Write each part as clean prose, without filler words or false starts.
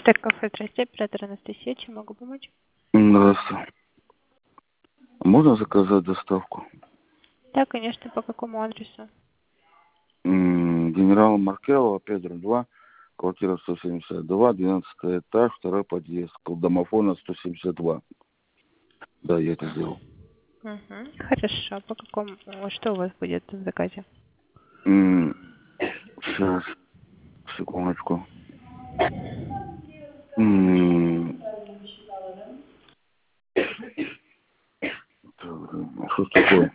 Кафе «Здрасте», оператор Анастасия, чем могу помочь? Здравствуйте. Можно заказать доставку? Да, конечно, по какому адресу? Генерала Маркелова, Педро 2, квартира 172, 12 этаж, второй подъезд, домофона 172. Да, я это сделал. Угу. Хорошо, по какому, что у вас будет в заказе? Сейчас, секундочку. Что ж такое?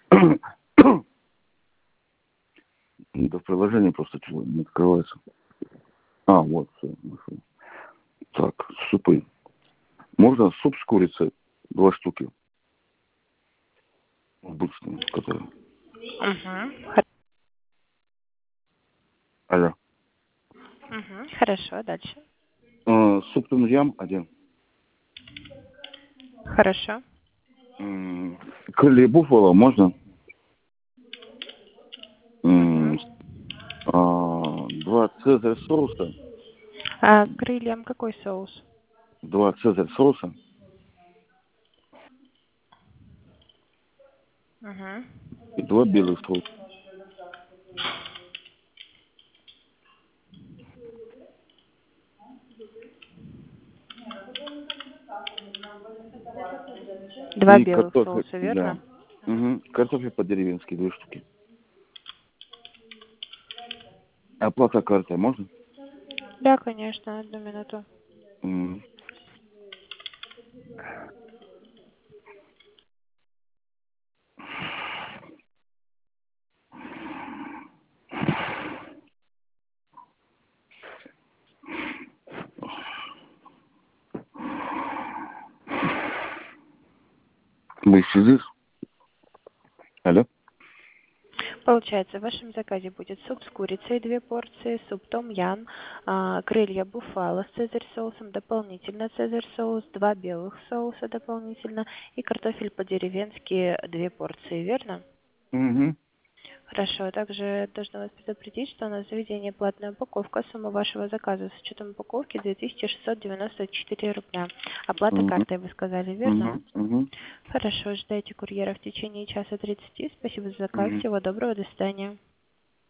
Да в приложении просто чего не открывается. Вот, все, нашел. Так, супы. Можно суп с курицей, 2 штуки. Обычные, которые. Угу. Алло. Угу. Хорошо, дальше. Суп том-ям 1. Хорошо. Крылья буффало можно? Угу. 2 цезарь соуса. А крыльям какой соус? 2 цезарь соуса. Угу. И 2 белых соуса. Два И белых картофель, соуса, да. верно? Картофель по-деревенски 2 штуки. Оплата картой можно? Да, конечно, 1 минуту. Мгм. Вы сидишь? Алло? Получается, в вашем заказе будет суп с курицей 2 порции, суп том-ям, крылья буфало с цезарь соусом, дополнительно цезарь соус, 2 белых соуса дополнительно и картофель по-деревенски 2 порции, верно? Угу. Хорошо. Также должна вас предупредить, что у нас в заведении платная упаковка. Сумма вашего заказа с учетом упаковки 2694 рубля. Оплата Угу. картой, вы сказали, верно? Угу. Угу. Хорошо. Ждайте курьера в течение часа 30. Спасибо за заказ. Угу. Всего доброго. До свидания.